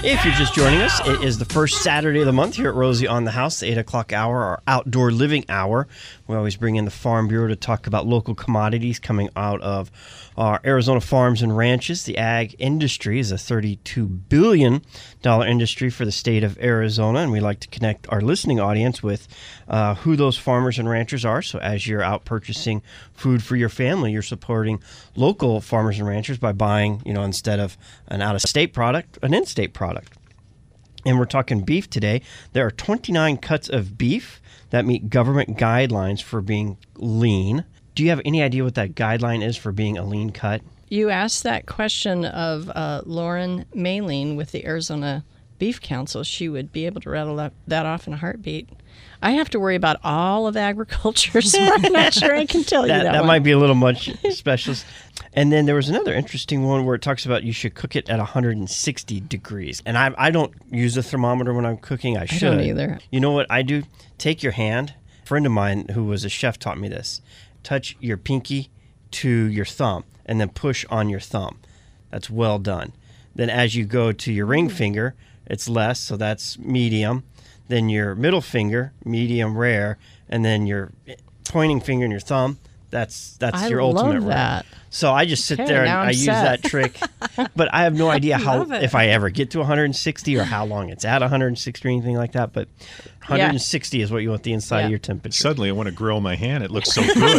If you're just joining us, it is the first Saturday of the month here at Rosie on the House, the 8 o'clock hour, our outdoor living hour. We always bring in the Farm Bureau to talk about local commodities coming out of our Arizona farms and ranches. The ag industry is a $32 billion industry for the state of Arizona, and we like to connect our listening audience with who those farmers and ranchers are. So as you're out purchasing food for your family, you're supporting local farmers and ranchers by buying, instead of an out-of-state product, an in-state product. And we're talking beef today. There are 29 cuts of beef that meet government guidelines for being lean. Do you have any idea what that guideline is for being a lean cut? You asked that question of Lauren Mayling with the Arizona Beef Council. She would be able to rattle that off in a heartbeat. I have to worry about all of agriculture, so I'm not sure I can tell you that That might be a little much specialist. And then there was another interesting one where it talks about you should cook it at 160 degrees. And I don't use a thermometer when I'm cooking. I should. I don't either. You know what I do? Take your hand. A friend of mine who was a chef taught me this. Touch your pinky to your thumb and then push on your thumb. That's well done. Then as you go to your ring finger, it's less, so that's medium. Then your middle finger, medium rare, and then your pointing finger and your thumb, that's your ultimate rare. That. So I just sit there and I use that trick, but I have no idea if I ever get to 160 or how long it's at 160 or anything like that. But 160 is what you want the inside of your temperature. Suddenly I want to grill my hand. It looks so good.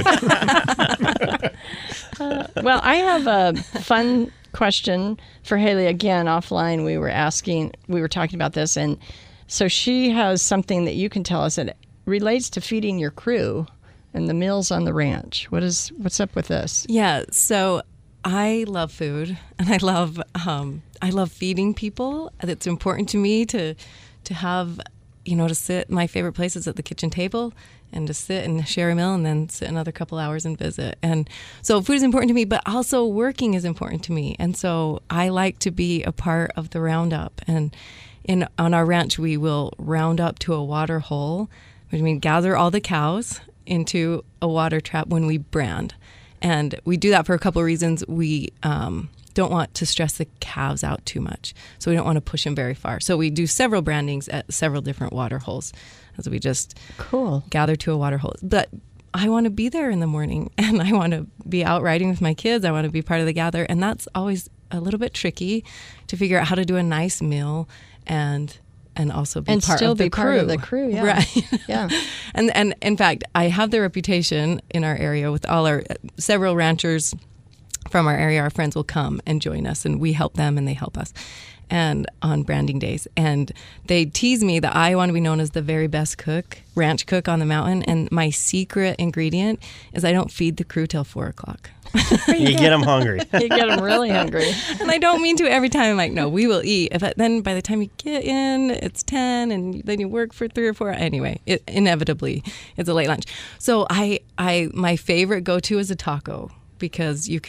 Well, I have a fun question for Haley. Again, offline, we were talking about this, and so she has something that you can tell us that relates to feeding your crew and the meals on the ranch. What's up with this? Yeah, so I love food, and I love feeding people. It's important to me to have, to sit. My favorite place is at the kitchen table and to sit and share a meal and then sit another couple hours and visit. And so food is important to me, but also working is important to me. And so I like to be a part of the roundup. And on our ranch, we will round up to a water hole, which means gather all the cows into a water trap when we brand. And we do that for a couple of reasons. We don't want to stress the calves out too much, so we don't want to push them very far. So we do several brandings at several different water holes as we just gather to a water hole. But I want to be there in the morning, and I want to be out riding with my kids. I want to be part of the gather, and that's always a little bit tricky to figure out how to do a nice meal and also be part of the crew. Part of the crew, yeah. Right. Yeah. And in fact, I have the reputation in our area with all our several ranchers from our area. Our friends will come and join us, and we help them and they help us. And on branding days, and they tease me that I want to be known as the very best ranch cook on the mountain. And my secret ingredient is I don't feed the crew till 4:00. You get them hungry. You get them really hungry. And I don't mean to every time. I'm like, no, we will eat. Then by the time you get in, it's 10, and then you work for 3 or 4. Anyway, inevitably, it's a late lunch. So my favorite go-to is a taco, because I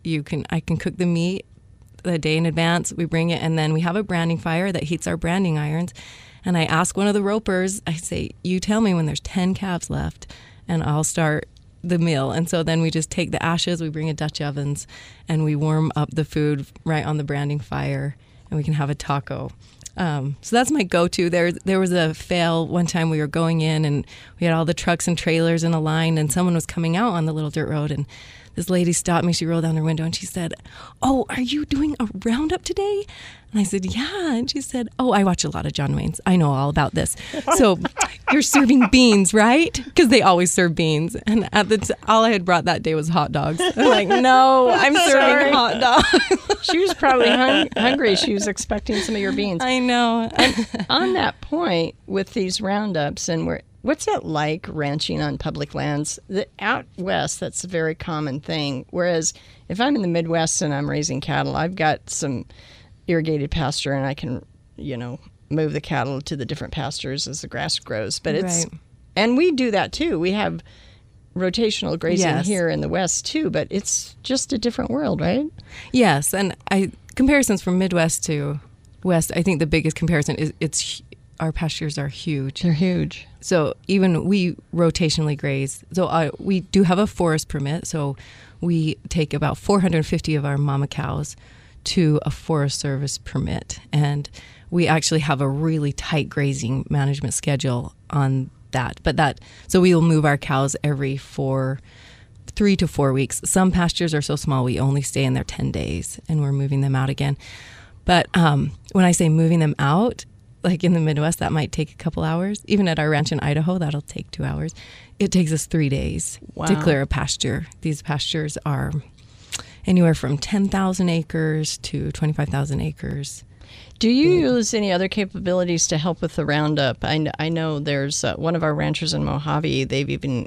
can cook the meat the day in advance. We bring it, and then we have a branding fire that heats our branding irons. And I ask one of the ropers, I say, you tell me when there's 10 calves left, and I'll start the meal. And so then we just take the ashes, we bring a Dutch ovens, and we warm up the food right on the branding fire, and we can have a taco. So that's my go-to. There was a fail one time. We were going in, and we had all the trucks and trailers in a line, and someone was coming out on the little dirt road, and this lady stopped me. She rolled down her window and she said, "Oh, are you doing a roundup today?" And I said, "Yeah." And she said, "Oh, I watch a lot of John Wayne's. I know all about this. So you're serving beans, right?" Because they always serve beans. And all I had brought that day was hot dogs. I'm like, "No, I'm serving hot dogs." She was probably hungry. She was expecting some of your beans. I know. And on that point, with these roundups, and what's it like ranching on public lands? Out west, that's a very common thing. Whereas if I'm in the Midwest and I'm raising cattle, I've got some irrigated pasture, and I can, move the cattle to the different pastures as the grass grows. But and we do that too. We have rotational grazing here in the West too, but it's just a different world, right? Yes, and comparisons from Midwest to West, I think the biggest comparison is our pastures are huge. They're huge. So even we rotationally graze. So we do have a forest permit. So we take about 450 of our mama cows to a Forest Service permit. And we actually have a really tight grazing management schedule on that. So we will move our cows every 3 to 4 weeks. Some pastures are so small we only stay in there 10 days and we're moving them out again. But when I say moving them out, like in the Midwest, that might take a couple hours. Even at our ranch in Idaho, that'll take 2 hours. It takes us 3 days to clear a pasture. These pastures are anywhere from 10,000 acres to 25,000 acres. Do you use any other capabilities to help with the roundup? I know there's one of our ranchers in Mojave, they've even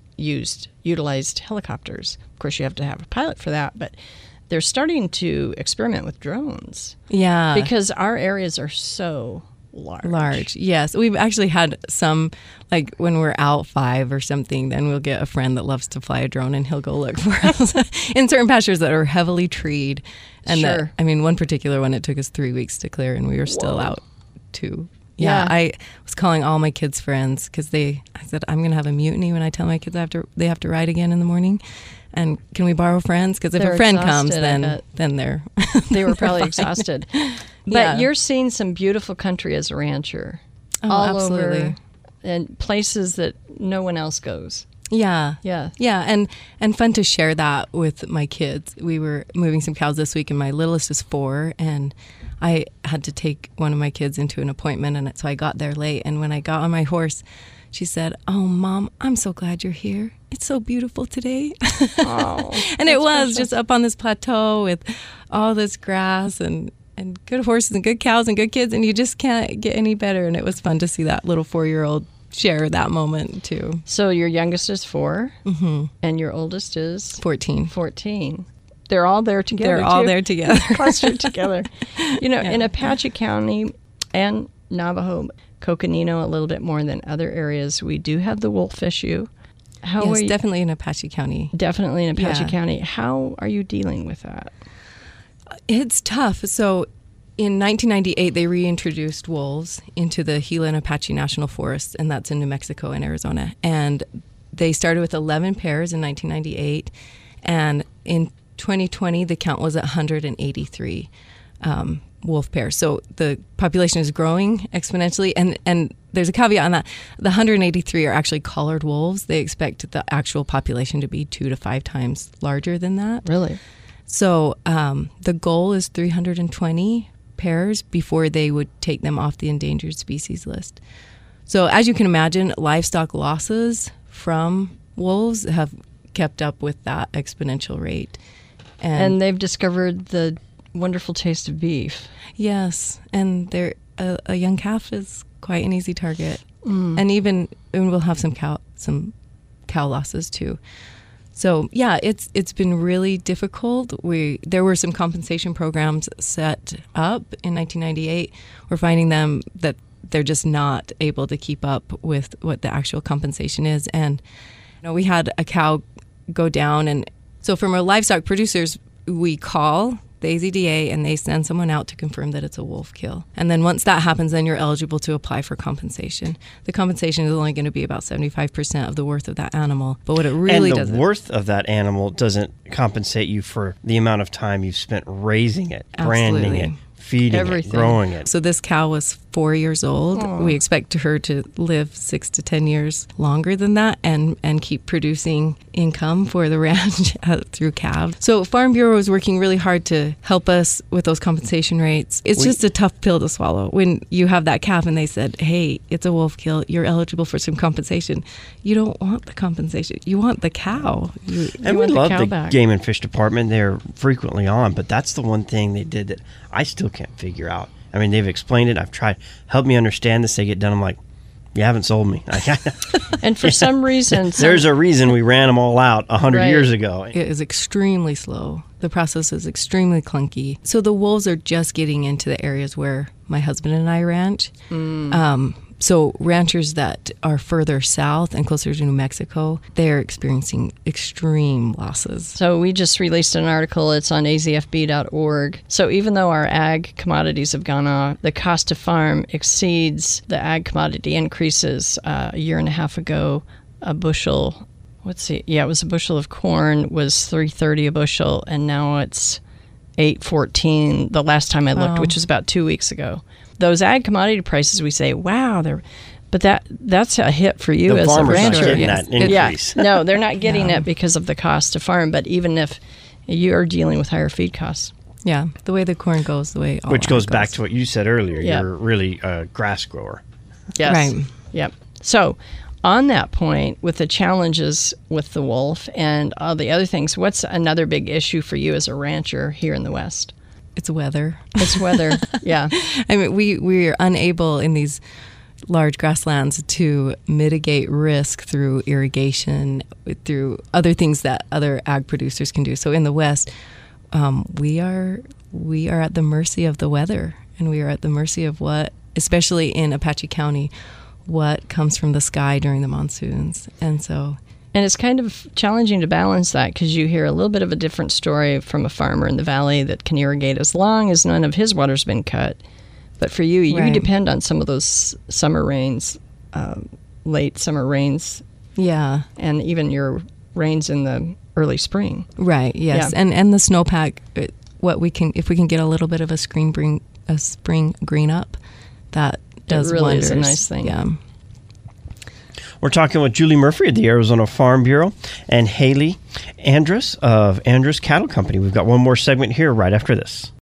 utilized helicopters. Of course, you have to have a pilot for that, but they're starting to experiment with drones. Yeah. Because our areas are so large. Yes. We've actually had some, like when we're out 5 or something, then we'll get a friend that loves to fly a drone and he'll go look for us in certain pastures that are heavily treed. And Sure. one particular one, it took us 3 weeks to clear and we were still out too. Yeah. I was calling all my kids' friends because I said, I'm going to have a mutiny when I tell my kids they have to ride again in the morning. And can we borrow friends? Because if They're a friend exhausted, comes, then they're They were probably fine. exhausted. But Yeah. you're seeing some beautiful country as a rancher. Oh, all absolutely. over, and places that no one else goes. Yeah. Yeah. Yeah, and fun to share that with my kids. We were moving some cows this week, and my littlest is 4, and I had to take one of my kids into an appointment, and so I got there late. And when I got on my horse, she said, "Oh, Mom, I'm so glad you're here. It's so beautiful today." Oh, And it was special. just up on this plateau with all this grass and good horses and good cows and good kids, and you just can't get any better. And it was fun to see that little 4-year-old share that moment too. So your youngest is 4, and your oldest is 14. 14. They're all there together. They're all too. there together. Clustered together. In Apache County and Navajo, Coconino, a little bit more than other areas, we do have the wolf issue. How Yes, are you, definitely in Apache County. definitely in Apache Yeah. County. How are you dealing with that? It's tough. So in 1998, they reintroduced wolves into the Gila and Apache National Forests, and that's in New Mexico and Arizona. And they started with 11 pairs in 1998, and in 2020, the count was at 183 wolf pairs. So the population is growing exponentially, and there's a caveat on that. The 183 are actually collared wolves. They expect the actual population to be 2 to 5 times larger than that. Really? So the goal is 320 pairs before they would take them off the endangered species list. So as you can imagine, livestock losses from wolves have kept up with that exponential rate. And they've discovered the wonderful taste of beef. Yes, and a young calf is quite an easy target, and we'll have some cow losses too. So yeah, it's been really difficult. There were some compensation programs set up in 1998. We're finding that they're just not able to keep up with what the actual compensation is, and we had a cow go down, and so from our livestock producers, we call the AZDA and they send someone out to confirm that it's a wolf kill. And then once that happens, then you're eligible to apply for compensation. The compensation is only going to be about 75% of the worth of that animal. But what it really and does the worth of that animal doesn't compensate you for the amount of time you've spent raising it, branding Absolutely. it, feeding Everything. it, growing it. So this cow was 4 years old. Aw. We expect her to live 6 to 10 years longer than that and keep producing income for the ranch through calves. So Farm Bureau is working really hard to help us with those compensation rates. It's just a tough pill to swallow. When you have that calf and they said, hey, it's a wolf kill, you're eligible for some compensation. You don't want the compensation. You want the cow. And we want the love cow the back. Game and Fish Department. They're frequently on, but that's the one thing they did that I still can't figure out. I mean, they've explained it. I've tried. Help me understand this. They get done. I'm like, you haven't sold me. And for some reason, There's a reason we ran them all out 100 Right. years ago. It is extremely slow. The process is extremely clunky. So the wolves are just getting into the areas where my husband and I ranch. So ranchers that are further south and closer to New Mexico, they're experiencing extreme losses. So we just released an article. It's on azfb.org. So even though our ag commodities have gone up, the cost to farm exceeds the ag commodity increases. A year and a half ago, a bushel, it was a bushel of corn was $3.30 a bushel, and now it's 8.14 the last time I looked, which was about 2 weeks ago. Those ag commodity prices, we say, wow, but that's a hit for you The as a farmer's not rancher. getting that increase. Yeah, no, they're not getting it because of the cost to farm. But even if you are dealing with higher feed costs, Yeah, the way the corn goes, the way all Which ag goes back to what you said earlier. Yeah. You're really a grass grower. yes, Right. Yep. So, on that point, with the challenges with the wolf and all the other things, what's another big issue for you as a rancher here in the West? It's weather. It's weather. Yeah. I mean, we are unable in these large grasslands to mitigate risk through irrigation, through other things that other ag producers can do. So in the West, we are at the mercy of the weather, and we are at the mercy of what, especially in Apache County, what comes from the sky during the monsoons. And so And it's kind of challenging to balance that because you hear a little bit of a different story from a farmer in the valley that can irrigate as long as none of his water's been cut. But for you, you Right. depend on some of those summer rains, late summer rains, yeah, and even your rains in the early spring. right, yes. Yeah. And the snowpack, what we can, if we can get a little bit of a spring green up, that does really wonders. is a nice thing. Yeah. We're talking with Julie Murphy of the Arizona Farm Bureau and Haley Andrus of Andrus Cattle Company. We've got one more segment here right after this.